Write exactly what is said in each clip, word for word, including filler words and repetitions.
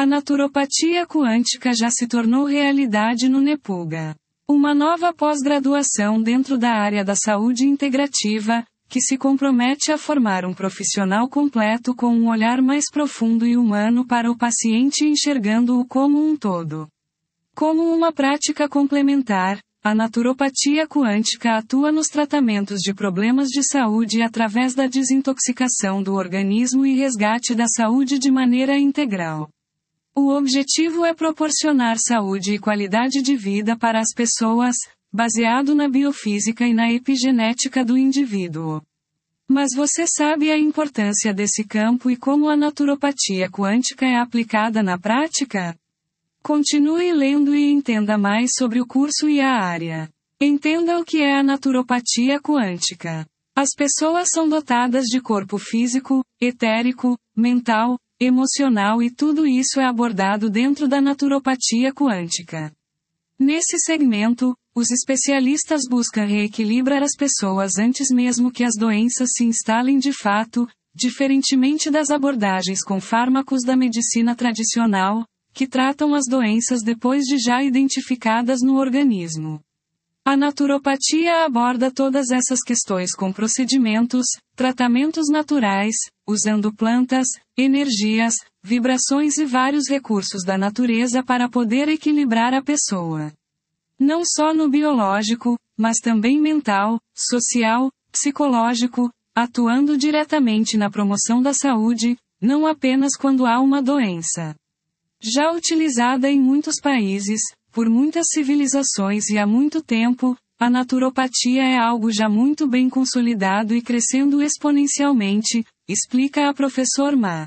A naturopatia quântica já se tornou realidade no Nepuga. Uma nova pós-graduação dentro da área da saúde integrativa, que se compromete a formar um profissional completo com um olhar mais profundo e humano para o paciente, enxergando-o como um todo. Como uma prática complementar, a naturopatia quântica atua nos tratamentos de problemas de saúde através da desintoxicação do organismo e resgate da saúde de maneira integral. O objetivo é proporcionar saúde e qualidade de vida para as pessoas, baseado na biofísica e na epigenética do indivíduo. Mas você sabe a importância desse campo e como a naturopatia quântica é aplicada na prática? Continue lendo e entenda mais sobre o curso e a área. Entenda o que é a naturopatia quântica. As pessoas são dotadas de corpo físico, etérico, mental, emocional, e tudo isso é abordado dentro da naturopatia quântica. Nesse segmento, os especialistas buscam reequilibrar as pessoas antes mesmo que as doenças se instalem de fato, diferentemente das abordagens com fármacos da medicina tradicional, que tratam as doenças depois de já identificadas no organismo. A naturopatia aborda todas essas questões com procedimentos, tratamentos naturais, usando plantas, energias, vibrações e vários recursos da natureza para poder equilibrar a pessoa. Não só no biológico, mas também mental, social, psicológico, atuando diretamente na promoção da saúde, não apenas quando há uma doença. Já utilizada em muitos países, por muitas civilizações e há muito tempo, a naturopatia é algo já muito bem consolidado e crescendo exponencialmente, explica a professora Ma.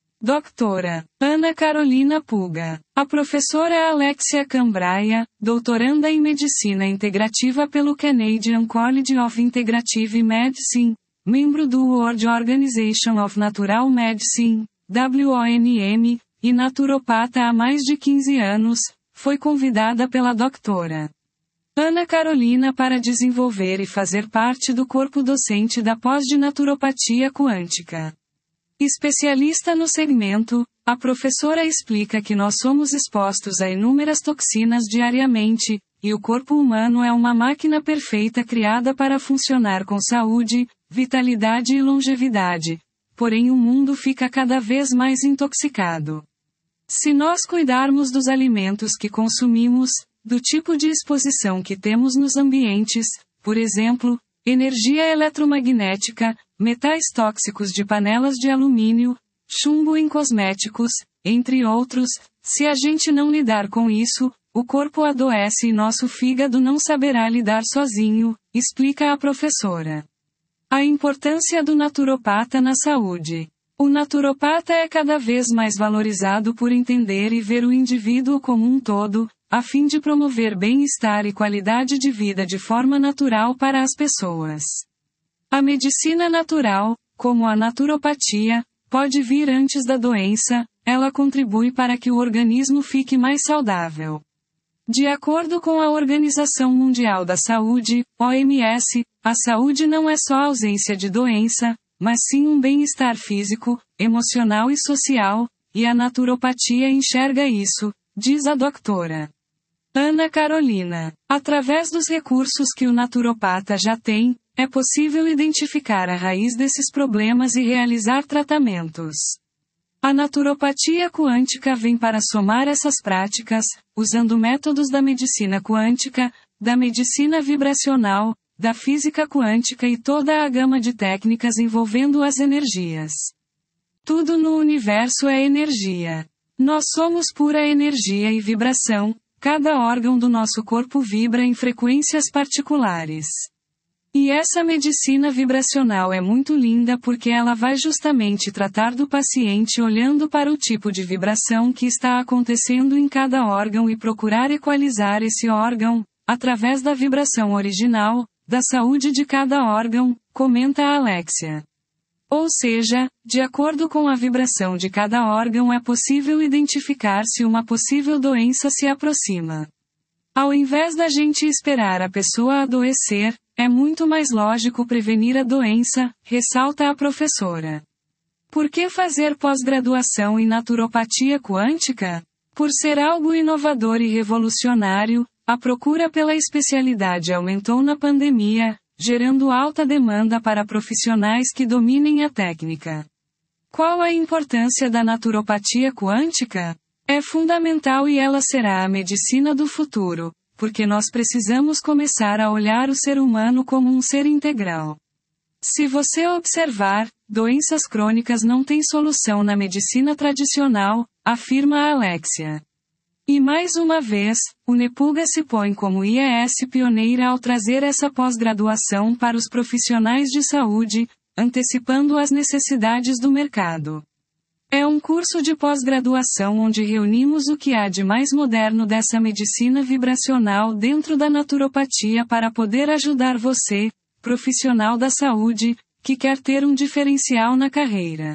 Doutora Ana Carolina Puga. A professora Alexia Cambraia, doutoranda em Medicina Integrativa pelo Canadian College of Integrative Medicine, membro do World Organization of Natural Medicine, W O N M, e naturopata há mais de quinze anos, foi convidada pela doutora Ana Carolina para desenvolver e fazer parte do corpo docente da pós de naturopatia quântica. Especialista no segmento, a professora explica que nós somos expostos a inúmeras toxinas diariamente, e o corpo humano é uma máquina perfeita criada para funcionar com saúde, vitalidade e longevidade. Porém o mundo fica cada vez mais intoxicado. Se nós cuidarmos dos alimentos que consumimos, do tipo de exposição que temos nos ambientes, por exemplo, energia eletromagnética, metais tóxicos de panelas de alumínio, chumbo em cosméticos, entre outros, se a gente não lidar com isso, o corpo adoece e nosso fígado não saberá lidar sozinho, explica a professora. A importância do naturopata na saúde. O naturopata é cada vez mais valorizado por entender e ver o indivíduo como um todo, a fim de promover bem-estar e qualidade de vida de forma natural para as pessoas. A medicina natural, como a naturopatia, pode vir antes da doença, ela contribui para que o organismo fique mais saudável. De acordo com a Organização Mundial da Saúde, O M S, a saúde não é só ausência de doença, mas sim um bem-estar físico, emocional e social, e a naturopatia enxerga isso, diz a doutora Ana Carolina. Através dos recursos que o naturopata já tem, é possível identificar a raiz desses problemas e realizar tratamentos. A naturopatia quântica vem para somar essas práticas, usando métodos da medicina quântica, da medicina vibracional, da física quântica e toda a gama de técnicas envolvendo as energias. Tudo no universo é energia. Nós somos pura energia e vibração, cada órgão do nosso corpo vibra em frequências particulares. E essa medicina vibracional é muito linda porque ela vai justamente tratar do paciente olhando para o tipo de vibração que está acontecendo em cada órgão e procurar equalizar esse órgão, através da vibração original, da saúde de cada órgão, comenta a Alexia. Ou seja, de acordo com a vibração de cada órgão é possível identificar se uma possível doença se aproxima. Ao invés da gente esperar a pessoa adoecer, é muito mais lógico prevenir a doença, ressalta a professora. Por que fazer pós-graduação em naturopatia quântica? Por ser algo inovador e revolucionário, a procura pela especialidade aumentou na pandemia, gerando alta demanda para profissionais que dominem a técnica. Qual a importância da naturopatia quântica? É fundamental e ela será a medicina do futuro, porque nós precisamos começar a olhar o ser humano como um ser integral. Se você observar, doenças crônicas não têm solução na medicina tradicional, afirma a Alexia. E mais uma vez, o Nepulga se põe como I E S pioneira ao trazer essa pós-graduação para os profissionais de saúde, antecipando as necessidades do mercado. É um curso de pós-graduação onde reunimos o que há de mais moderno dessa medicina vibracional dentro da naturopatia para poder ajudar você, profissional da saúde, que quer ter um diferencial na carreira.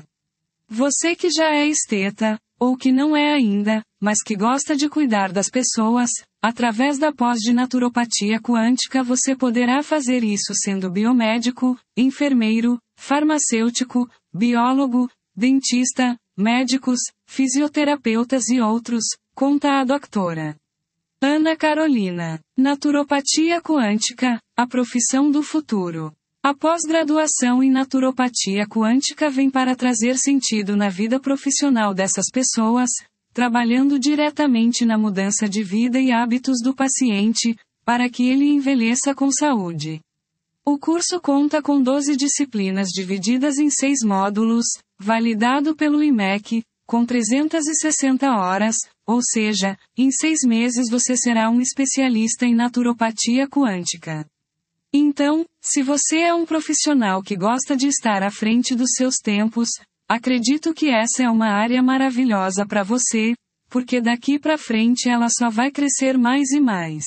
Você que já é esteta, ou que não é ainda, mas que gosta de cuidar das pessoas, através da pós de naturopatia quântica você poderá fazer isso sendo biomédico, enfermeiro, farmacêutico, biólogo, dentista, médicos, fisioterapeutas e outros, conta a doutora Ana Carolina. Naturopatia quântica, a profissão do futuro. A pós-graduação em naturopatia quântica vem para trazer sentido na vida profissional dessas pessoas, trabalhando diretamente na mudança de vida e hábitos do paciente, para que ele envelheça com saúde. O curso conta com doze disciplinas divididas em seis módulos, validado pelo I M E C, com trezentas e sessenta horas, ou seja, em seis meses você será um especialista em naturopatia quântica. Então, se você é um profissional que gosta de estar à frente dos seus tempos, acredito que essa é uma área maravilhosa para você, porque daqui para frente ela só vai crescer mais e mais.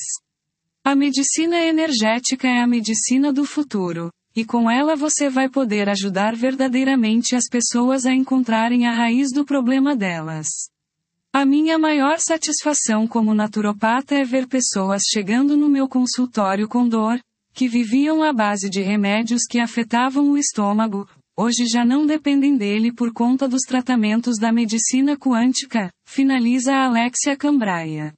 A medicina energética é a medicina do futuro, e com ela você vai poder ajudar verdadeiramente as pessoas a encontrarem a raiz do problema delas. A minha maior satisfação como naturopata é ver pessoas chegando no meu consultório com dor, que viviam à base de remédios que afetavam o estômago, hoje já não dependem dele por conta dos tratamentos da medicina quântica, finaliza a Alexia Cambraia.